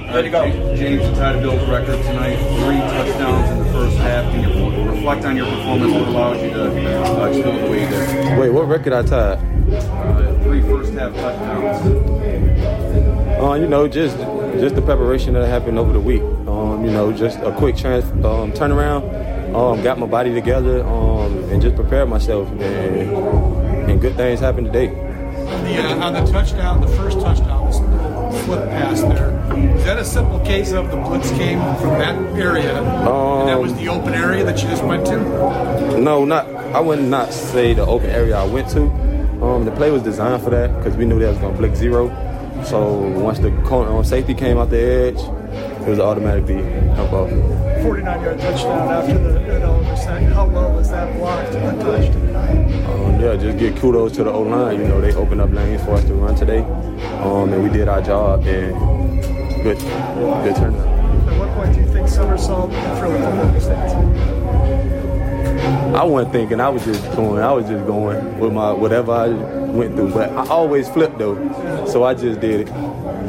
Ready to go. James, you tied a Bills record tonight. 3 touchdowns in the first half. Can you reflect on your performance? What allows you to explode the way you did? Wait, what record I tied? 3 first half touchdowns. Just the preparation that happened over the week. Just a quick turnaround. Got my body together and just prepared myself. And good things happened today. On the touchdown, the first touchdown, the flip pass there, is that a simple case of the blitz came from that area, and that was the open area that you just went to? No, I would not say the open area I went to. The play was designed for that because we knew they was going to blitz zero. So once the safety came out the edge, it was automatically help off. 49-yard touchdown after the sack. How well was that blocked and untouched? Just give kudos to the O-line. They opened up lanes for us to run today, and we did our job. And good turnout. At what point do you think Somersault for the football stands? I wasn't thinking. I was just going with my whatever I went through. But I always flipped though, so I just did it.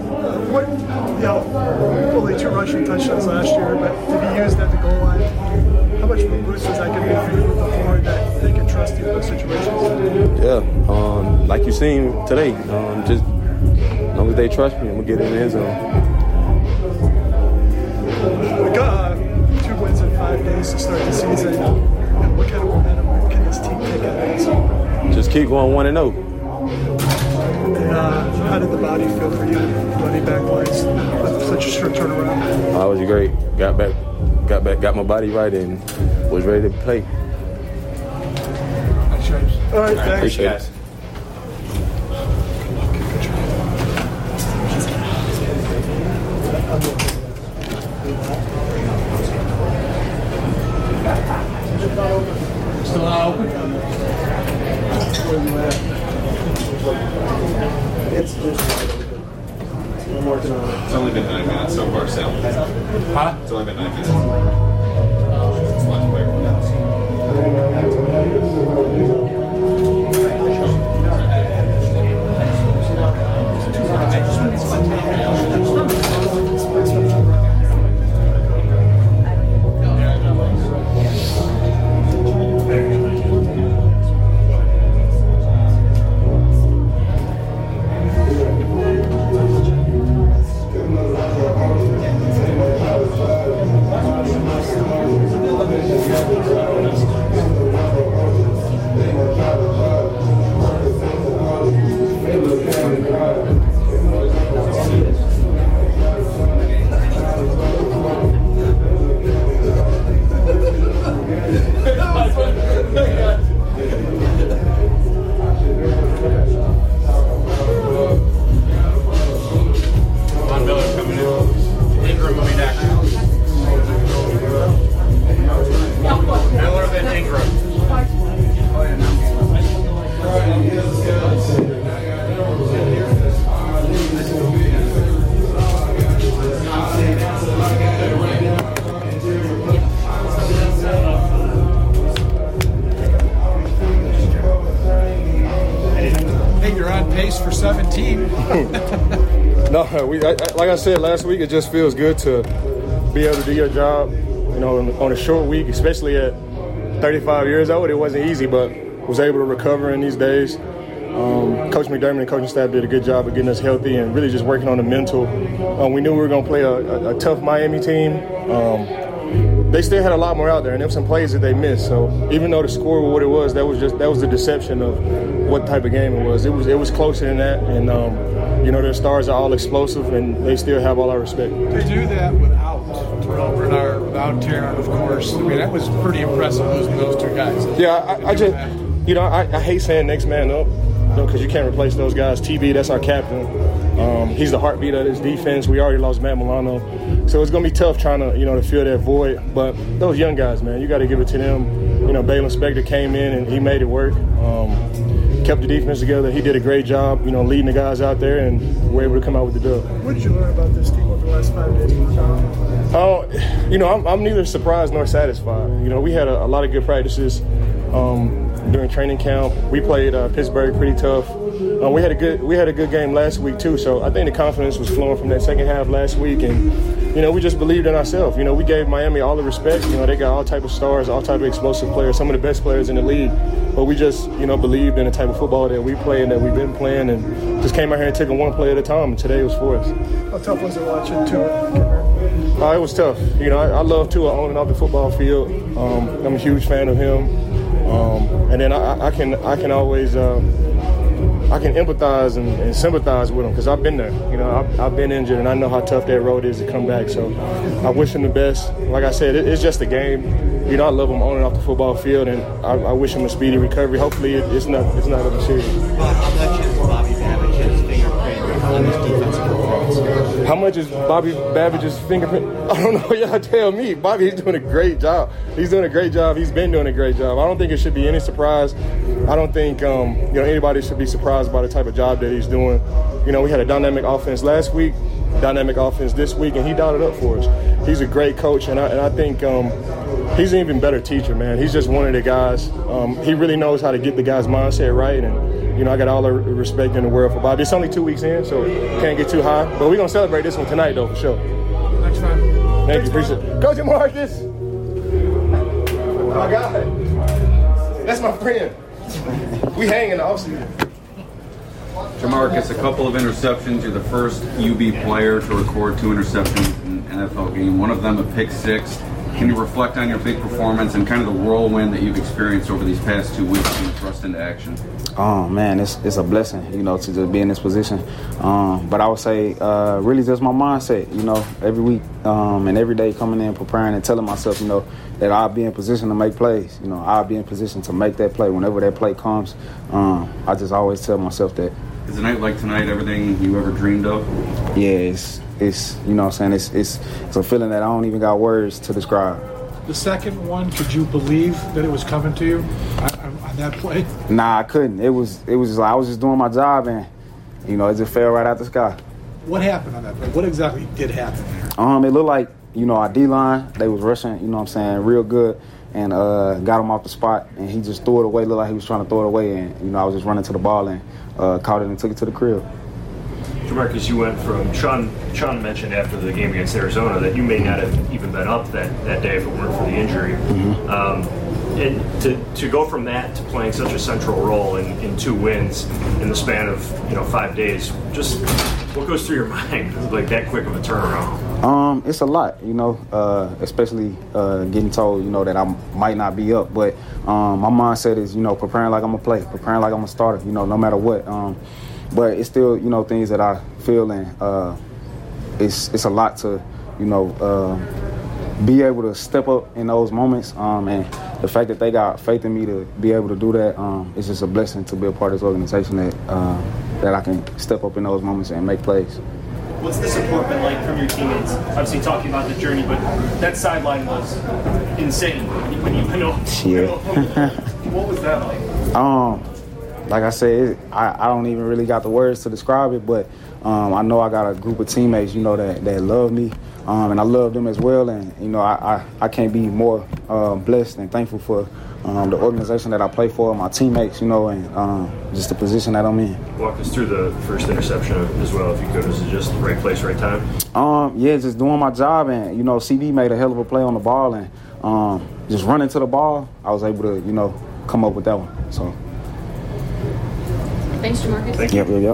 Only 2 rushing touchdowns last year, but to be used at the goal line, how much of a boost was that going to be for you with the forward that they can trust you in those situations? Yeah, like you seen today, just as long as they trust me, I'm gonna get in the end zone. We got 2 wins in 5 days to start the season. What kind of momentum can this team take out of this? Just keep going 1-0. How did the body feel for you, running back wise, with such a short turnaround? It was great. Got back, got my body right, and was ready to play. All right, thanks. Appreciate it. Still not open? It's just I'm working on it. It's only been 9 minutes so far, Sam. Huh? It's only been 9 minutes. For 17. No, like I said last week, it just feels good to be able to do your job, on a short week, especially at 35 years old. It wasn't easy, but was able to recover in these days. Coach McDermott and coaching staff did a good job of getting us healthy and really just working on the mental. We knew we were going to play a tough Miami team. They still had a lot more out there, and there were some plays that they missed. So even though the score was what it was, that was the deception of what type of game it was. It was closer than that, and their stars are all explosive, and they still have all our respect. To do that without Terrell Bernard, without Taryn, of course, that was pretty impressive losing those 2 guys. Yeah, I hate saying next man up, because you can't replace those guys. TB, that's our captain. He's the heartbeat of this defense. We already lost Matt Milano. So it's going to be tough trying to, to fill that void. But those young guys, man, you got to give it to them. Balen Spector came in and he made it work. Kept the defense together. He did a great job, leading the guys out there, and we're able to come out with the dub. What did you learn about this team over the last 5 days? I'm neither surprised nor satisfied. We had a lot of good practices during training camp. We played Pittsburgh pretty tough. we had a good game last week too. So I think the confidence was flowing from that second half last week, and we just believed in ourselves. We gave Miami all the respect. They got all type of stars, all type of explosive players, some of the best players in the league. But we just believed in the type of football that we play and that we've been playing, and just came out here and took it one play at a time. And today was for us. How tough was it watching Tua? It was tough. I love Tua on and off the football field. I'm a huge fan of him. And then I can always I can empathize and sympathize with him because I've been there. I've been injured and I know how tough that road is to come back. So I wish him the best. Like I said, it's just a game. I love him on and off the football field, and I wish him a speedy recovery. Hopefully, it's not of serious. How much is Bobby Babbage's fingerprint on his defensive performance? How much is Bobby Babbage's fingerprint? I don't know. Y'all tell me. Bobby's doing a great job. He's doing a great job. He's been doing a great job. I don't think it should be any surprise. I don't think anybody should be surprised by the type of job that he's doing. We had a dynamic offense last week, dynamic offense this week, and he dialed it up for us. He's a great coach, and I think he's an even better teacher, man. He's just one of the guys. He really knows how to get the guy's mindset right, and I got all the respect in the world for Bobby. It's only 2 weeks in, so can't get too high. But we're going to celebrate this one tonight, though, for sure. Thanks, man. Thank you. Appreciate it. Coach Marcus. My God. That's my friend. We hang in the offseason. Jamarcus, a couple of interceptions. You're the first UB player to record 2 interceptions in an NFL game. One of them a pick six. Can you reflect on your big performance and kind of the whirlwind that you've experienced over these past 2 weeks being thrust into action? Oh, man, it's a blessing, to just be in this position. But I would say really just my mindset, every week and every day coming in, preparing and telling myself, that I'll be in position to make plays. I'll be in position to make that play whenever that play comes. I just always tell myself that. Is a night like tonight everything you ever dreamed of? Yeah, it's it's a feeling that I don't even got words to describe. The second one, could you believe that it was coming to you on that play? Nah, I couldn't. It was just like I was just doing my job, and it just fell right out the sky. What happened on that play? What exactly did happen there? It looked like our D-line, they was rushing, real good, and got him off the spot, and he just threw it away. Looked like he was trying to throw it away, and I was just running to the ball and caught it and took it to the crib. Jamarcus, you went from Sean mentioned after the game against Arizona that you may not have even been up that day if it weren't for the injury. Mm-hmm. And to go from that to playing such a central role in 2 wins in the span of 5 days, just what goes through your mind like that quick of a turnaround? It's a lot, especially getting told that I might not be up. But my mindset is preparing like I'm gonna play, preparing like I'm a starter, no matter what. But it's still things that I feel, and it's a lot to be able to step up in those moments, and the fact that they got faith in me to be able to do that, it's just a blessing to be a part of this organization that I can step up in those moments and make plays. What's the support been like from your teammates? Obviously talking about the journey, but that sideline was insane when you what was that like? Like I said, I don't even really got the words to describe it, but I know I got a group of teammates, that love me, and I love them as well. And, I can't be more blessed and thankful for the organization that I play for, my teammates, and just the position that I'm in. Walk us through the first interception as well, if you could. Was it just right place, right time? Yeah, just doing my job. And, CD made a hell of a play on the ball. And just running to the ball, I was able to, come up with that one. So. Thanks, Jamarcus. Thank you. Yep.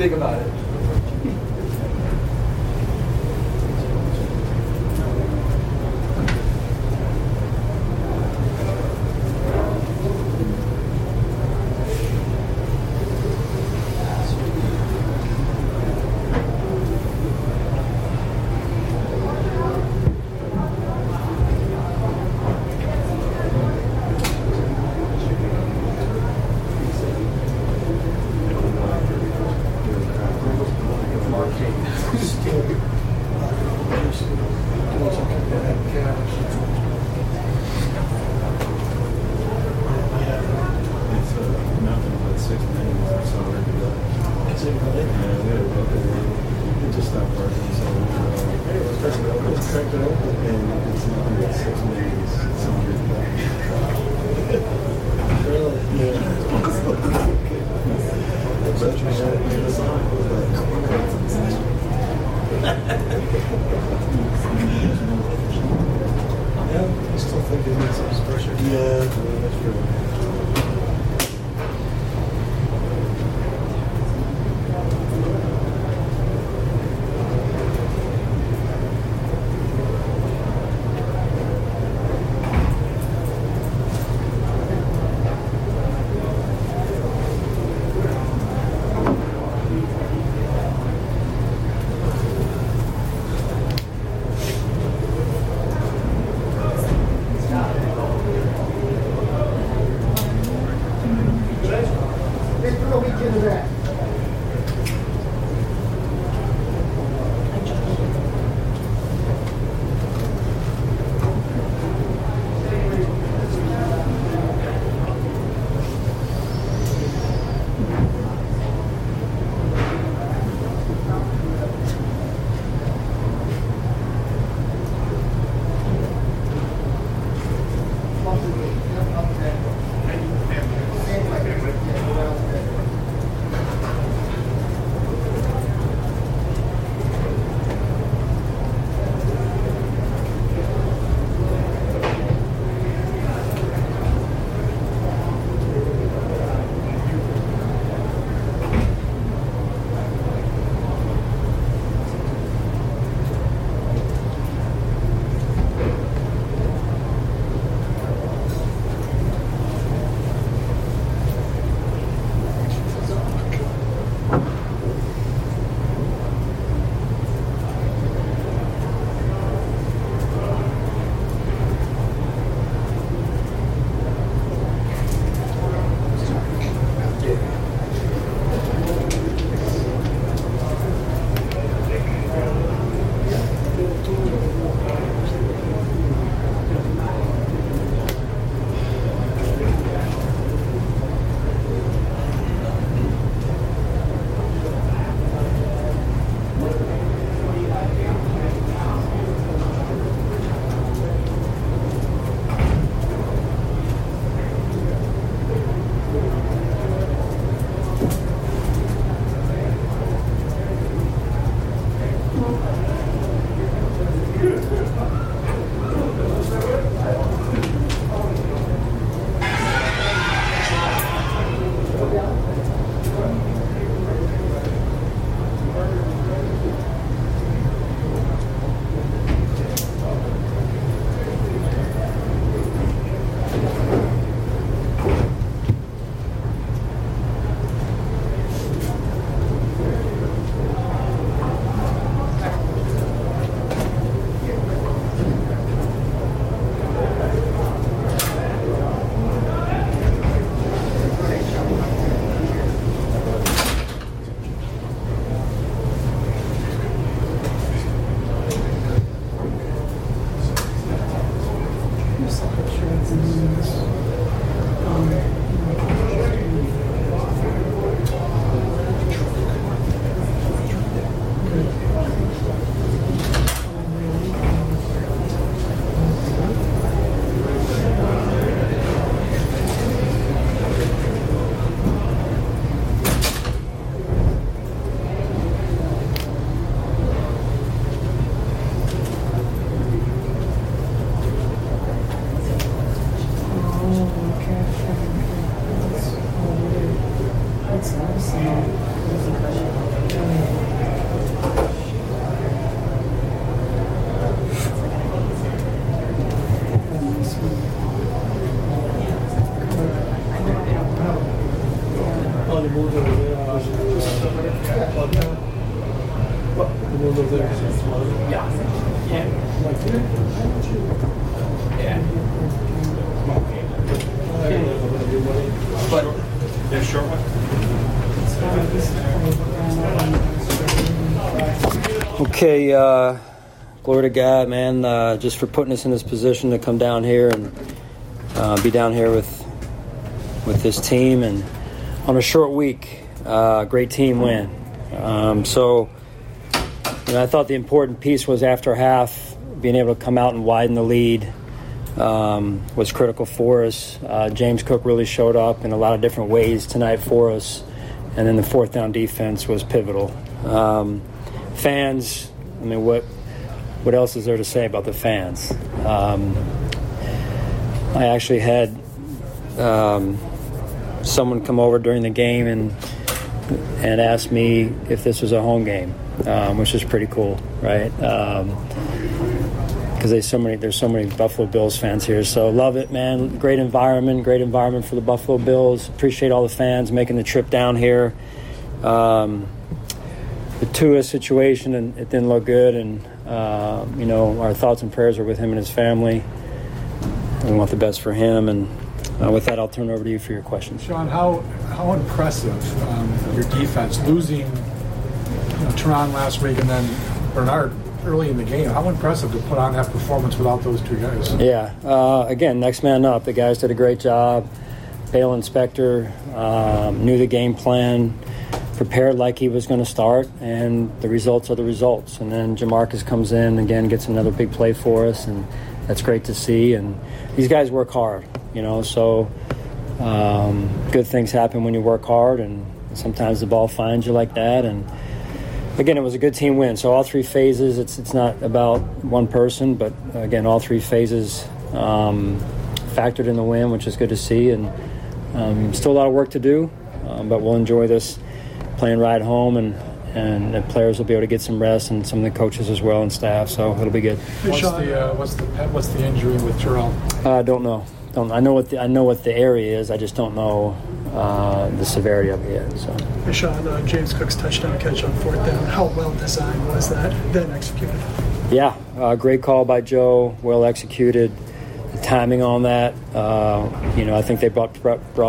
think about it? Okay, glory to God, man, just for putting us in this position to come down here and be down here with this team and on a short week. Great team win. So I thought the important piece was after half, being able to come out and widen the lead was critical for us. James Cook really showed up in a lot of different ways tonight for us, and then the fourth down defense was pivotal. Fans, I mean, what else is there to say about the fans? I actually had someone come over during the game and asked me if this was a home game, which is pretty cool, right? Because there's so many Buffalo Bills fans here, so love it, man. Great environment for the Buffalo Bills. Appreciate all the fans making the trip down here. The Tua situation, and it didn't look good, and our thoughts and prayers are with him and his family. We want the best for him, and with that, I'll turn it over to you for your questions. Sean, how impressive your defense, losing Teron last week and then Bernard early in the game. How impressive to put on that performance without those two guys. Yeah, again, next man up. The guys did a great job. Bale Inspector knew the game plan, prepared like he was going to start, and the results are the results. And then Jamarcus comes in, again, gets another big play for us, and that's great to see. And these guys work hard, so good things happen when you work hard, and sometimes the ball finds you like that. And again, it was a good team win. So all three phases, it's not about one person, but again, all three phases factored in the win, which is good to see. And still a lot of work to do, but we'll enjoy this playing ride home, and the players will be able to get some rest, and some of the coaches as well and staff. So it'll be good. What's the injury with Terrell? I don't know. I know what the area is. I just don't know the severity of it yet. So. Hey Sean, James Cook's touchdown catch on fourth down. How well designed was that? Then executed. Yeah, great call by Joe. Well executed. The timing on that. I think they brought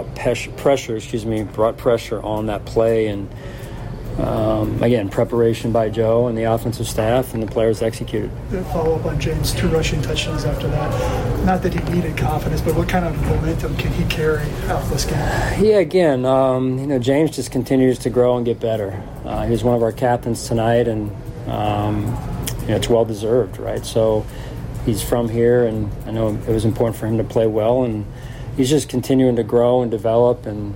pressure on that play, and again, preparation by Joe and the offensive staff, and the players executed. Follow up on James, 2 rushing touchdowns after that. Not that he needed confidence, but what kind of momentum can he carry out this game? Yeah, again, James just continues to grow and get better. He was one of our captains tonight, and it's well deserved, right? So he's from here, and I know it was important for him to play well, and he's just continuing to grow and develop, and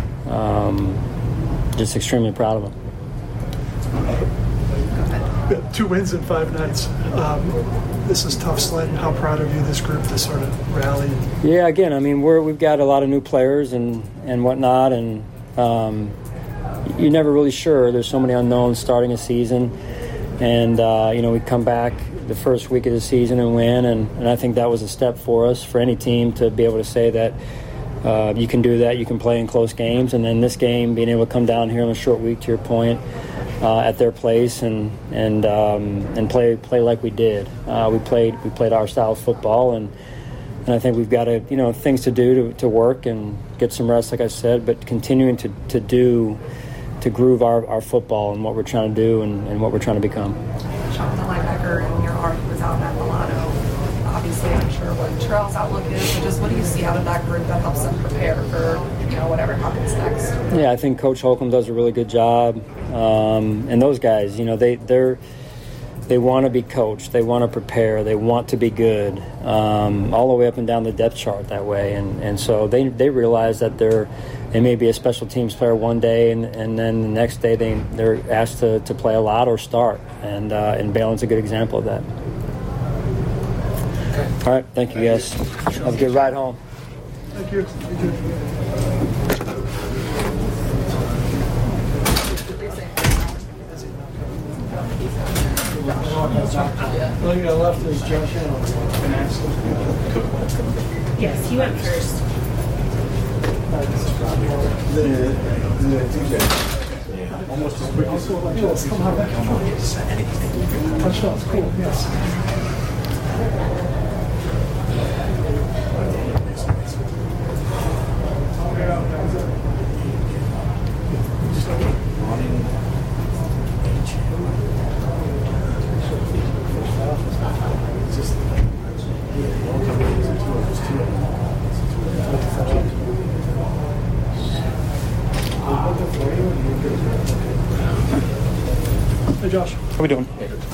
just extremely proud of him. 2 wins in 5 nights. This is tough sledding. How proud of you, this group, to sort of rally? Yeah, again, I mean, we've got a lot of new players and whatnot, and you're never really sure. There's so many unknowns starting a season, and we come back the first week of the season and win, and I think that was a step for us, for any team, to be able to say that you can do that, you can play in close games, and then this game, being able to come down here on a short week, to your point, at their place and play like we did. We played our style of football, and I think we've got things to do to work and get some rest, like I said, but continuing to groove our football and what we're trying to do and what we're trying to become. Sean, the linebacker in your heart was out at Milano. Obviously, I'm sure what Terrell's outlook is, but just what do you see out of that group that helps them prepare for whatever happens next? Yeah, I think Coach Holcomb does a really good job, and those guys, they want to be coached, they want to prepare, they want to be good, all the way up and down the depth chart that way, and so they realize that they may be a special teams player one day, and then the next day they're asked to play a lot or start, and Balin's a good example of that. Okay. All right, thank you guys. Have a good ride home. Thank you. Looking to the left is Josh Allen. Yes, he went first. Almost as quick as touchdowns, cool, yes. Hey Josh. How we doing?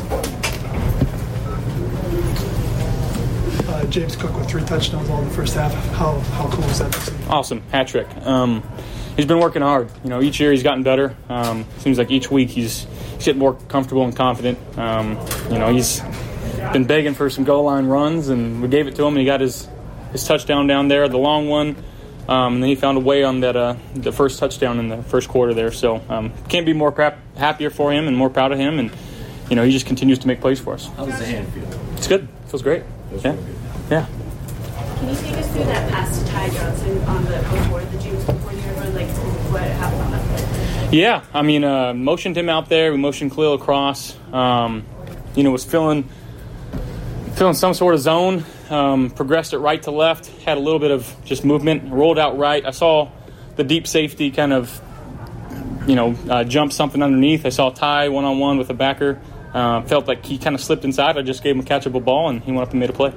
James Cook with 3 touchdowns all in the first half. How cool is that to see? Awesome. Hat trick. He's been working hard. You know, each year he's gotten better. Seems like each week he's getting more comfortable and confident. You know, he's been begging for some goal line runs, and we gave it to him, and he got his touchdown down there, the long one. And then he found a way on that the first touchdown in the first quarter there. So can't be more happier for him and more proud of him. And, you know, he just continues to make plays for us. How does the hand feel? It's good. Feels great. Yeah. Can you take us through that pass to Ty Johnson on before the James Cook run? Like, what happened on that play? Yeah, I mean, motioned him out there. We motioned Khalil across. You know, was feeling some sort of zone. Progressed it right to left. Had a little bit of just movement. Rolled out right. I saw the deep safety kind of, you know, jump something underneath. I saw Ty one-on-one with a backer. Felt like he kind of slipped inside. I just gave him a catchable ball, and he went up and made a play.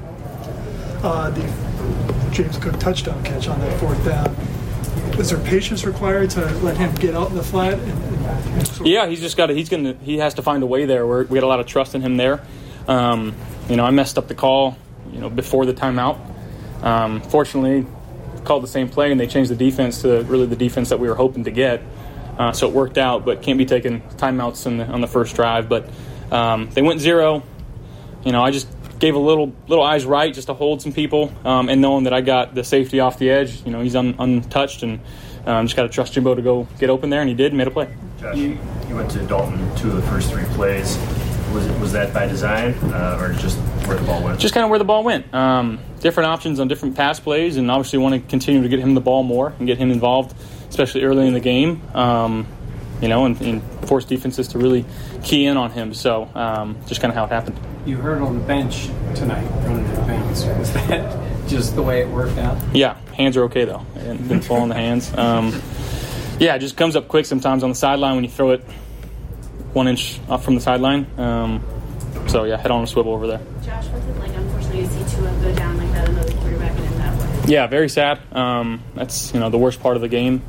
The James Cook touchdown catch on that 4th down. Is there patience required to let him get out in the flat? Yeah, he's just got to. He has to find a way there. We got a lot of trust in him there. You know, I messed up the call, you know, before the timeout. Fortunately, called the same play, and they changed the defense to really the defense that we were hoping to get. So it worked out, but can't be taking timeouts on the first drive. But they went 0. You know, I just gave a little eyes right just to hold some people, and knowing that I got the safety off the edge. You know, he's untouched, and just got to trust Jimbo to go get open there, and he did and made a play. Josh, you went to Dalton 2 of the first 3 plays. Was that by design, or just where the ball went? Just kind of where the ball went. Different options on different pass plays, and obviously want to continue to get him the ball more and get him involved, especially early in the game. You know, and force defenses to really key in on him. So just kind of how it happened. You heard on the bench tonight running out of bounds. Was that just the way it worked out? Yeah, hands are okay though. I didn't fall on the hands. Yeah, it just comes up quick sometimes on the sideline when you throw it 1 inch off from the sideline. So yeah, head on a swivel over there. Josh, what's it like, unfortunately, to see Tua go down like that, another quarterback, and in that way? Yeah, very sad. That's, you know, the worst part of the game.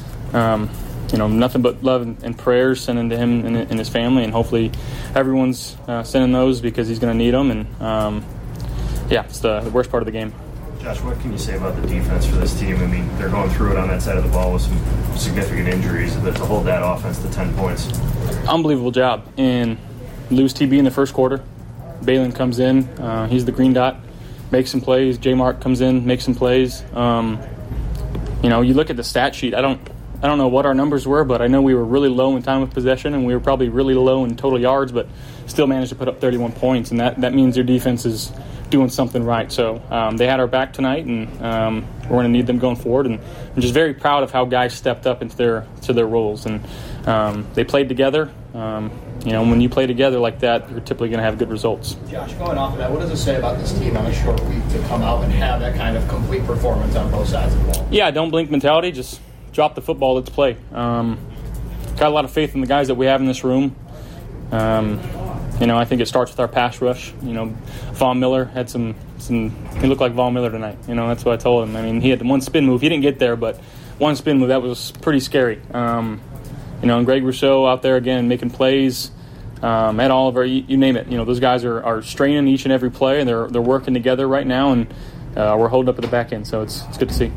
You know, nothing but love and prayers sending to him and his family, and hopefully everyone's sending those because he's going to need them. And yeah, it's the worst part of the game. Josh, what can you say about the defense for this team? I mean, they're going through it on that side of the ball with some significant injuries. To hold that offense to 10 points. Unbelievable job. And lose TB in the first quarter. Balin comes in. He's the green dot. Makes some plays. J. Mark comes in, makes some plays. You know, you look at the stat sheet. I don't know what our numbers were, but I know we were really low in time of possession, and we were probably really low in total yards, but still managed to put up 31 points, and that means your defense is doing something right. So they had our back tonight, and we're going to need them going forward. And I'm just very proud of how guys stepped up into their roles, and they played together. You know, when you play together like that, you're typically going to have good results. Josh, going off of that, what does it say about this team on a short week to come out and have that kind of complete performance on both sides of the ball? Yeah, don't blink mentality. Just drop the football, let's play. Got a lot of faith in the guys that we have in this room. You know, I think it starts with our pass rush. You know, Von Miller had some he looked like Von Miller tonight. You know, that's what I told him. I mean, he had one spin move. He didn't get there, but one spin move, that was pretty scary. You know, and Greg Rousseau out there again making plays. Ed Oliver, you name it. You know, those guys are straining each and every play, and they're working together right now, and we're holding up at the back end, so it's good to see.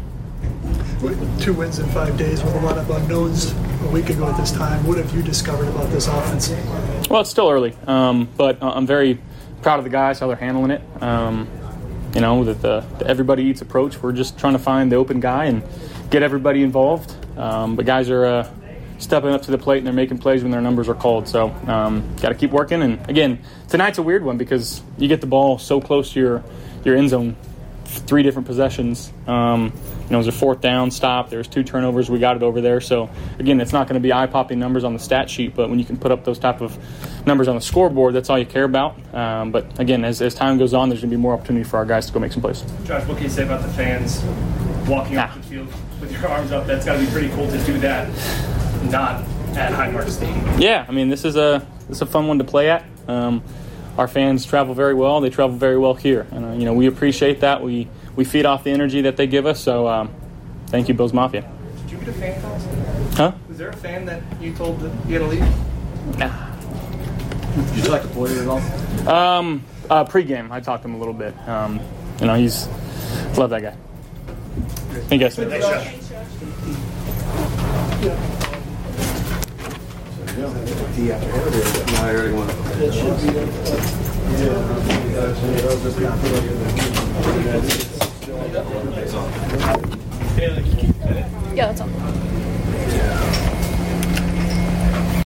2 wins in 5 days with a lot of unknowns a week ago at this time. What have you discovered about this offense? Well, it's still early, but I'm very proud of the guys, how they're handling it. You know, that the everybody eats approach. We're just trying to find the open guy and get everybody involved. But guys are stepping up to the plate, and they're making plays when their numbers are called. So got to keep working. And, again, tonight's a weird one because you get the ball so close to your end zone 3 different possessions. It was a 4th down stop. There was 2 turnovers. We got it over there. So, again, it's not going to be eye-popping numbers on the stat sheet, but when you can put up those type of numbers on the scoreboard, that's all you care about. But, again, as time goes on, there's going to be more opportunity for our guys to go make some plays. Josh, what can you say about the fans walking off the field with your arms up? That's got to be pretty cool to do that, not at Highmark Stadium. Yeah, I mean, this is a fun one to play at. Our fans travel very well. They travel very well here. And, we appreciate that. We feed off the energy that they give us. So thank you, Bills Mafia. Did you get a fan call? Huh? Was there a fan that you told that you had to leave? Nah. Did you talk to Boyer at all? Pre-game, I talked to him a little bit. He's love that guy. Thank you guys. Thanks, Josh. Yeah, that's all.